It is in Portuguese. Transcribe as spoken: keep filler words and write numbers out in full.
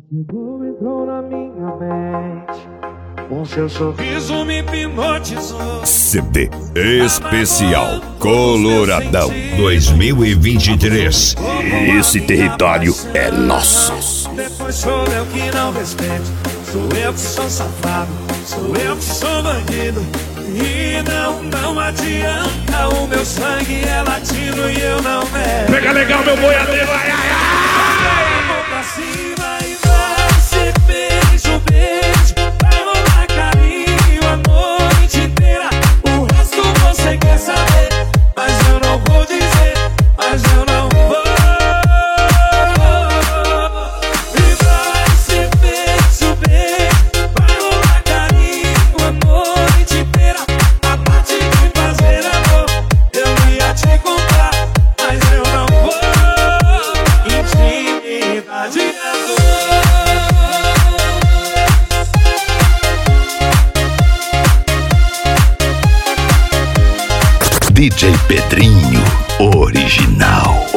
Chegou, entrou na minha mente, com seu sorriso me hipnotizou. C D Especial Coloradão dois mil e vinte e três. Esse território é nosso. Depois sou eu que não respeito, sou eu que sou safado, sou eu que sou bandido. E não, não adianta, o meu sangue é latino e eu não nego. Pega legal, meu boiadeiro, ai, ai, ai. Mão pra cima e vai ser beijo, beijo. Vai rolar carinho a noite inteira. O resto você quer saber, mas eu não vou dizer, mas eu não vou. E vai ser beijo, beijo. Vai rolar carinho a noite inteira. A parte de fazer amor eu ia te contar, mas eu não vou. Intimidade é dor. D J Pedrinho Original.